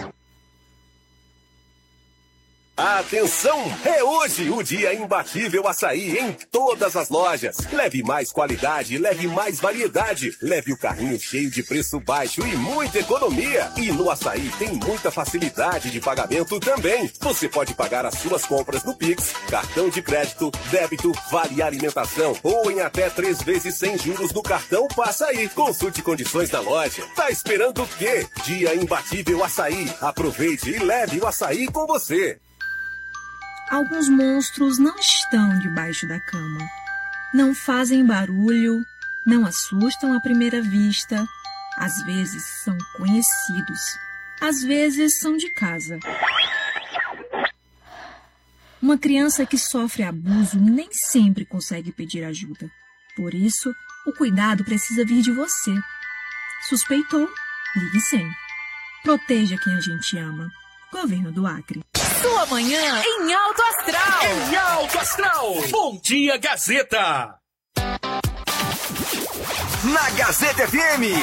Atenção! É hoje o dia imbatível açaí em todas as lojas. Leve mais qualidade, leve mais variedade. Leve o carrinho cheio de preço baixo e muita economia. E no açaí tem muita facilidade de pagamento também. Você pode pagar as suas compras no Pix, cartão de crédito, débito, vale alimentação ou em até três vezes sem juros no cartão Passa Aí. Consulte condições na loja. Tá esperando o quê? Dia imbatível açaí. Aproveite e leve o açaí com você. Alguns monstros não estão debaixo da cama. Não fazem barulho, não assustam à primeira vista. Às vezes são conhecidos, às vezes são de casa. Uma criança que sofre abuso nem sempre consegue pedir ajuda. Por isso, o cuidado precisa vir de você. Suspeitou? Ligue cem. Proteja quem a gente ama. Governo do Acre. Sua manhã em Alto Astral. Em Alto Astral. Bom dia, Gazeta. Na Gazeta F M.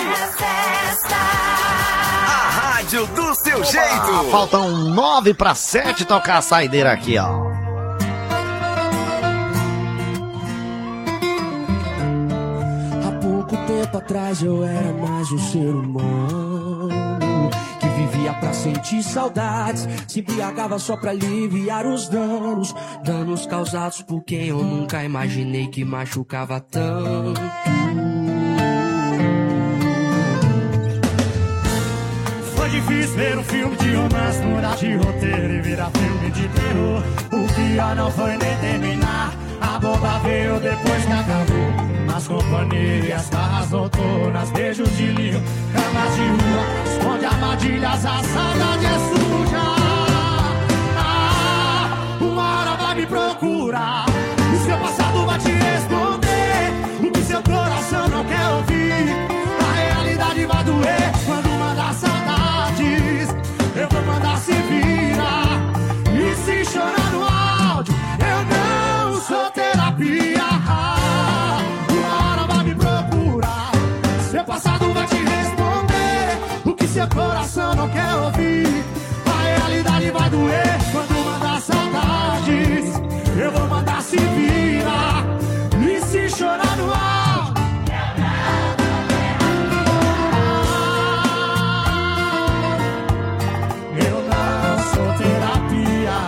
A rádio do seu Oba, jeito. Faltam nove para sete tocar a saideira aqui, ó. A tempo atrás eu era mais um ser humano que vivia pra sentir saudades, se embriagava só pra aliviar os danos, danos causados por quem eu nunca imaginei que machucava tanto. Foi difícil ver um filme de romance mudar de roteiro e virar filme de terror. O pior não foi nem terminar, a bomba veio depois que acabou. Nas companhias, barras noturnas, beijos de lírio, camas de rua, esconde armadilhas, a saudade é suja. Ah, uma hora vai me procurar, o seu passado vai te responder o que seu coração não quer ouvir. A realidade vai doer quando mandar saudades, eu vou mandar se virar. E se chorar no áudio, eu não sou terapia. Seu passado vai te responder o que seu coração não quer ouvir. A realidade vai doer quando mandar saudades, eu vou mandar se virar. E se chorar no ar, eu não sou terapia.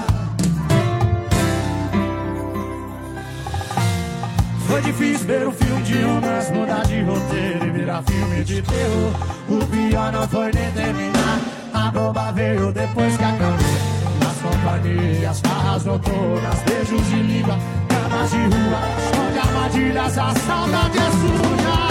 Foi difícil ver um filme de romance mudar de roteiro e virar filme de terror. O pior não foi nem terminar, a bomba veio depois que acabou. Nas companhias, barras noturnas, beijos de língua, camas de rua, esconde armadilhas, a saudade é suja.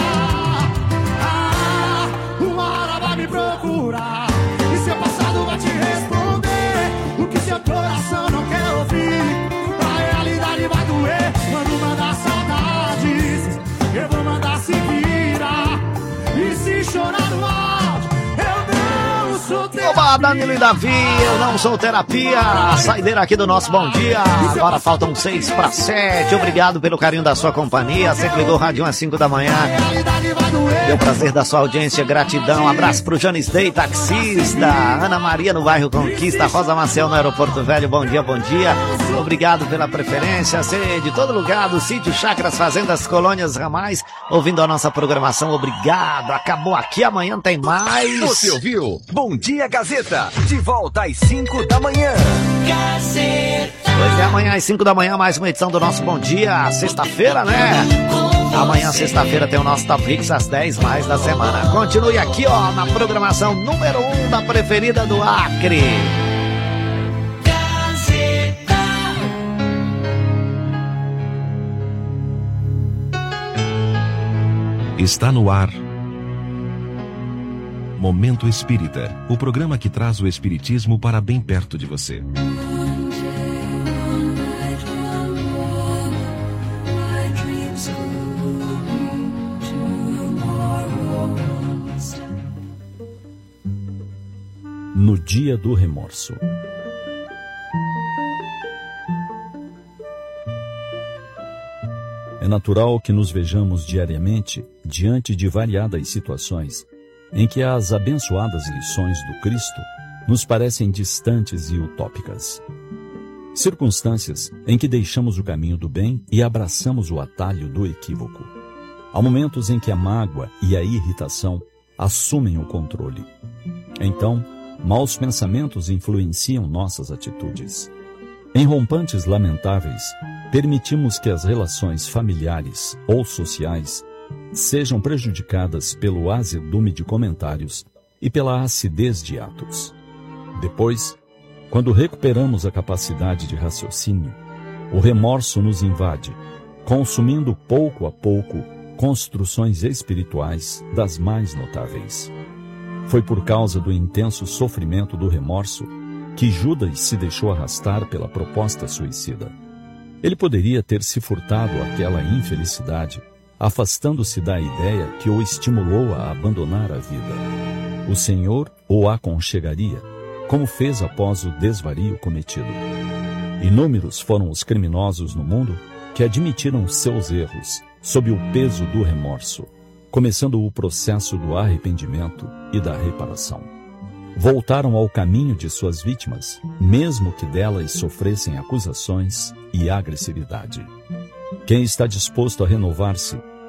Ah, uma hora vai me procurar e seu passado vai te responder o que seu coração não quer ouvir. A realidade vai doer quando mandar saudades, eu vou mandar se virar. E se chorar no áudio, eu não sou terapia. Oba, Danilo e Davi, eu não sou terapia. A saideira aqui do nosso bom dia. Agora faltam seis para sete. Obrigado pelo carinho da sua companhia. Você que ligou o rádio às cinco da manhã. Deu prazer da sua audiência, gratidão. Abraço pro Janis Day, taxista. Ana Maria no bairro Conquista. Rosa Maciel no Aeroporto Velho. Bom dia, bom dia. Obrigado pela preferência. Você de todo lugar, do sítio, chácaras, fazendas, colônias, ramais, ouvindo a nossa programação. Obrigado. Acabou aqui, amanhã tem mais. Você ouviu? Bom Dia Gazeta. De volta às cinco da manhã. Gazeta. Pois é, amanhã às cinco da manhã, mais uma edição do nosso Bom Dia. Sexta-feira, né? Amanhã, sexta-feira, tem o nosso Top Hits, às dez mais da semana. Continue aqui, ó, na programação número um da preferida do Acre. Está no ar Momento Espírita, o programa que traz o espiritismo para bem perto de você. No dia do remorso. É natural que nos vejamos diariamente diante de variadas situações em que as abençoadas lições do Cristo nos parecem distantes e utópicas. Circunstâncias em que deixamos o caminho do bem e abraçamos o atalho do equívoco. Há momentos em que a mágoa e a irritação assumem o controle. Então, maus pensamentos influenciam nossas atitudes. Em rompantes lamentáveis, permitimos que as relações familiares ou sociais sejam prejudicadas pelo azedume de comentários e pela acidez de atos. Depois, quando recuperamos a capacidade de raciocínio, o remorso nos invade, consumindo pouco a pouco construções espirituais das mais notáveis. Foi por causa do intenso sofrimento do remorso que Judas se deixou arrastar pela proposta suicida. Ele poderia ter se furtado àquela infelicidade, afastando-se da ideia que o estimulou a abandonar a vida. O Senhor o aconchegaria, como fez após o desvario cometido. Inúmeros foram os criminosos no mundo que admitiram seus erros sob o peso do remorso, começando o processo do arrependimento e da reparação. Voltaram ao caminho de suas vítimas, mesmo que delas sofressem acusações e agressividade. Quem está disposto a renovar-se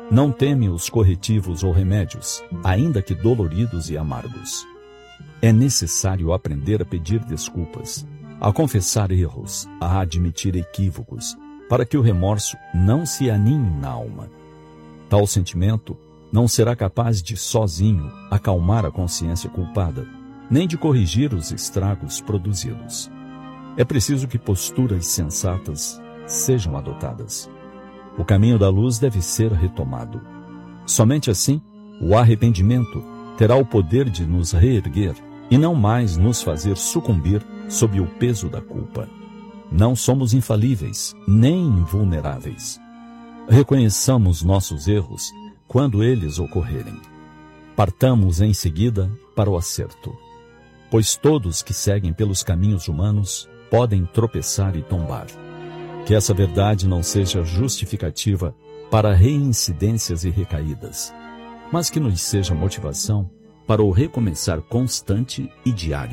Não teme os corretivos ou remédios, ainda que doloridos e amargos. É necessário aprender a pedir desculpas, a confessar erros, a admitir equívocos, para que o remorso não se aninhe na alma. Tal sentimento não será capaz de, sozinho, acalmar a consciência culpada, nem de corrigir os estragos produzidos. É preciso que posturas sensatas sejam adotadas. O caminho da luz deve ser retomado. Somente assim, o arrependimento terá o poder de nos reerguer e não mais nos fazer sucumbir sob o peso da culpa. Não somos infalíveis, nem invulneráveis. Reconheçamos nossos erros quando eles ocorrerem. Partamos em seguida para o acerto. Pois todos que seguem pelos caminhos humanos podem tropeçar e tombar. Que essa verdade não seja justificativa para reincidências e recaídas, mas que nos seja motivação para o recomeçar constante e diário.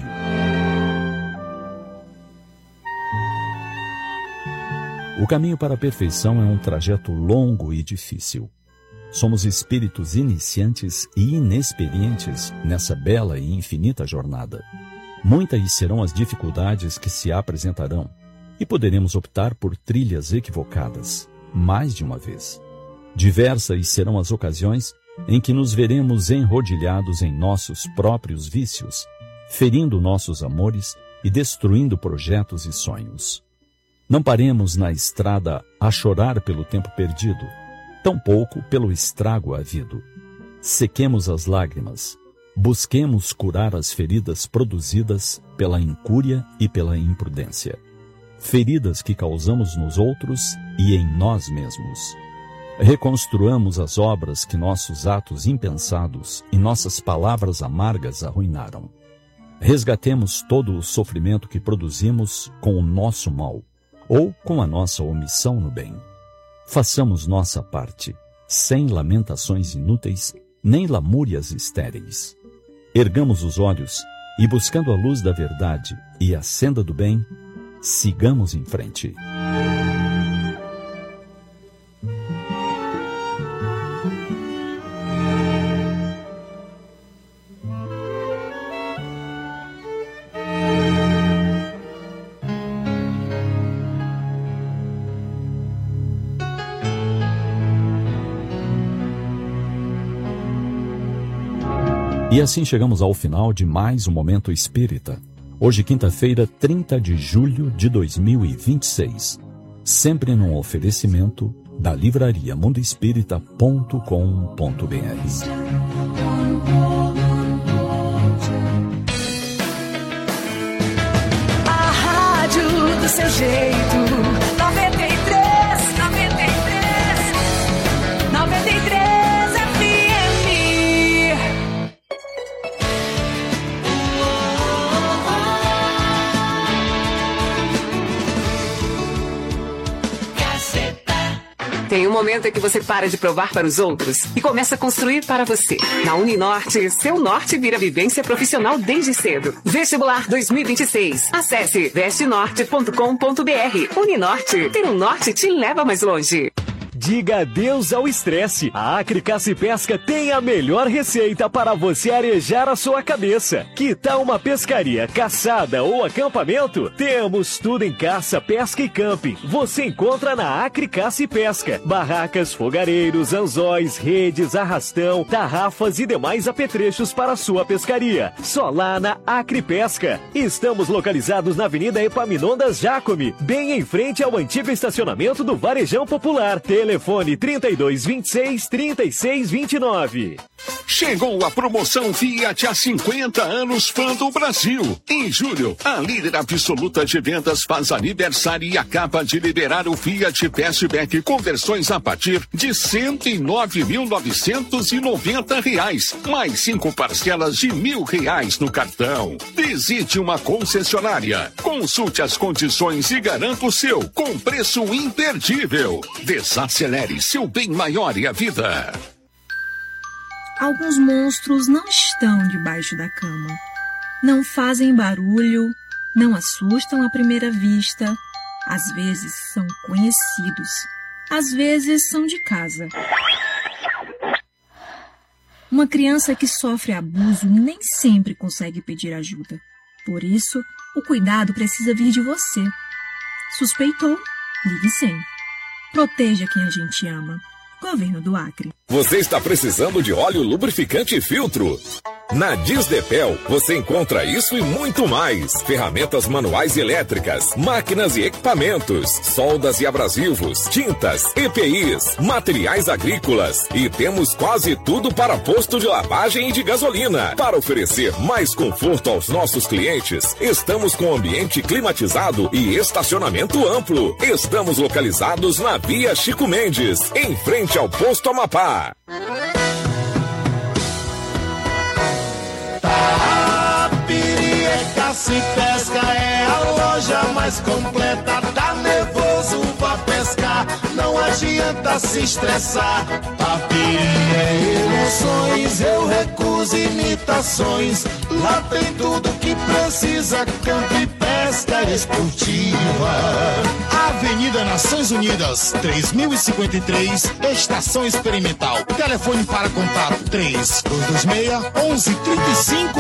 O caminho para a perfeição é um trajeto longo e difícil. Somos espíritos iniciantes e inexperientes nessa bela e infinita jornada. Muitas serão as dificuldades que se apresentarão, e poderemos optar por trilhas equivocadas, mais de uma vez. Diversas serão as ocasiões em que nos veremos enrodilhados em nossos próprios vícios, ferindo nossos amores e destruindo projetos e sonhos. Não paremos na estrada a chorar pelo tempo perdido, tampouco pelo estrago havido. Sequemos as lágrimas, busquemos curar as feridas produzidas pela incúria e pela imprudência. Feridas que causamos nos outros e em nós mesmos. Reconstruamos as obras que nossos atos impensados e nossas palavras amargas arruinaram. Resgatemos todo o sofrimento que produzimos com o nosso mal, ou com a nossa omissão no bem. Façamos nossa parte, sem lamentações inúteis, nem lamúrias estéreis. Ergamos os olhos e, buscando a luz da verdade e a senda do bem, sigamos em frente. E assim chegamos ao final de mais um Momento Espírita. Hoje, quinta-feira, trinta de julho de dois mil e vinte e seis. Sempre num oferecimento da livraria mundo espírita ponto com ponto br. A rádio do seu jeito. noventa e três, noventa e três, noventa e três F M. Tem um momento em que você para de provar para os outros e começa a construir para você. Na Uninorte, seu norte vira vivência profissional desde cedo. Vestibular dois mil e vinte e seis. Acesse veste norte ponto com ponto br. Uninorte, ter um norte te leva mais longe. Diga adeus ao estresse. A Acre Caça e Pesca tem a melhor receita para você arejar a sua cabeça. Que tal uma pescaria, caçada ou acampamento? Temos tudo em caça, pesca e camping. Você encontra na Acre Caça e Pesca. Barracas, fogareiros, anzóis, redes, arrastão, tarrafas e demais apetrechos para a sua pescaria. Só lá na Acre Pesca. Estamos localizados na Avenida Epaminondas Jacome, bem em frente ao antigo estacionamento do Varejão Popular. Telefone trinta e dois, vinte e seis, trinta e seis, vinte e nove. Chegou a promoção Fiat há cinquenta anos Fã do Brasil. Em julho, a líder absoluta de vendas faz aniversário e acaba de liberar o Fiat Fastback com versões a partir de cento e nove mil novecentos e noventa reais, mais cinco parcelas de mil reais no cartão. Visite uma concessionária, consulte as condições e garanta o seu com preço imperdível. Desacelere seu bem maior e a vida. Alguns monstros não estão debaixo da cama. Não fazem barulho, não assustam à primeira vista. Às vezes são conhecidos, às vezes são de casa. Uma criança que sofre abuso nem sempre consegue pedir ajuda. Por isso, o cuidado precisa vir de você. Suspeitou? Ligue cem. Proteja quem a gente ama. Governo do Acre. Você está precisando de óleo lubrificante e filtro? Na Disdepel você encontra isso e muito mais. Ferramentas manuais e elétricas, máquinas e equipamentos, soldas e abrasivos, tintas, E P Is, materiais agrícolas e temos quase tudo para posto de lavagem e de gasolina. Para oferecer mais conforto aos nossos clientes, estamos com ambiente climatizado e estacionamento amplo. Estamos localizados na Via Chico Mendes, em frente ao posto Amapá. Tapiri é caça e pesca, é a loja mais completa. Tá nervoso, vá pescar, não adianta se estressar. Tapiri é emoções, eu recuso imitações. Lá tem tudo que precisa, campo e pesca esportiva. Avenida Nações Unidas, três mil e cinquenta e três, Estação Experimental. Telefone para contato três dois dois seis, um um três cinco.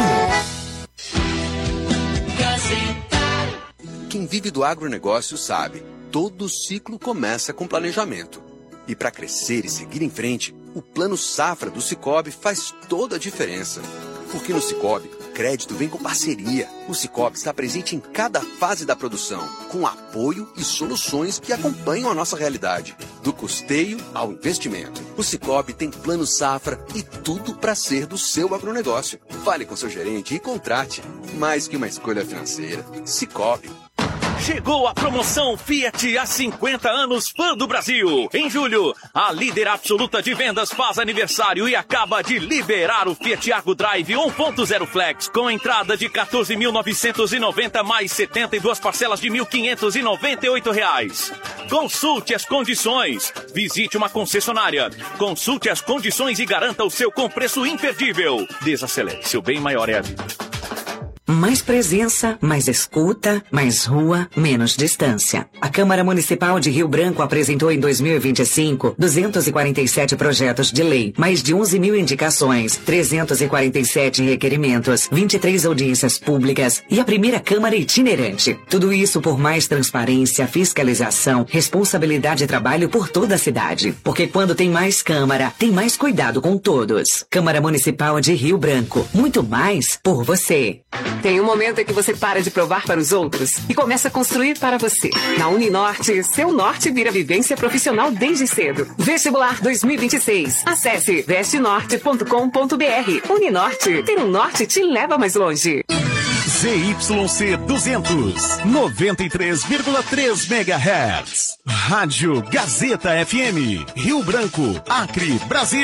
Quem vive do agronegócio sabe, todo ciclo começa com planejamento. E para crescer e seguir em frente, o Plano Safra do Sicoob faz toda a diferença. Porque no Sicoob, crédito vem com parceria. O Sicoob está presente em cada fase da produção, com apoio e soluções que acompanham a nossa realidade. Do custeio ao investimento. O Sicoob tem Plano Safra e tudo para ser do seu agronegócio. Fale com seu gerente e contrate. Mais que uma escolha financeira. Sicoob. Chegou a promoção Fiat há cinquenta anos Fã do Brasil. Em julho, a líder absoluta de vendas faz aniversário e acaba de liberar o Fiat Argo Drive um ponto zero Flex com entrada de quatorze mil novecentos e noventa mais setenta e duas parcelas de mil quinhentos e noventa e oito reais. Consulte as condições. Visite uma concessionária. Consulte as condições e garanta o seu com preço imperdível. Desacelere, seu bem maior é a vida. Mais presença, mais escuta, mais rua, menos distância. A Câmara Municipal de Rio Branco apresentou em dois mil e vinte e cinco duzentos e quarenta e sete projetos de lei, mais de onze mil indicações, trezentos e quarenta e sete requerimentos, vinte e três audiências públicas e a primeira Câmara itinerante. Tudo isso por mais transparência, fiscalização, responsabilidade e trabalho por toda a cidade. Porque quando tem mais Câmara, tem mais cuidado com todos. Câmara Municipal de Rio Branco. Muito mais por você. Tem um momento em que você para de provar para os outros e começa a construir para você. Na Uninorte, seu norte vira vivência profissional desde cedo. Vestibular dois mil e vinte e seis. Acesse veste norte ponto com ponto br. Uninorte, ter um norte te leva mais longe. Z Y C duzentos, noventa e três vírgula três megahertz. Rádio Gazeta F M, Rio Branco, Acre, Brasil.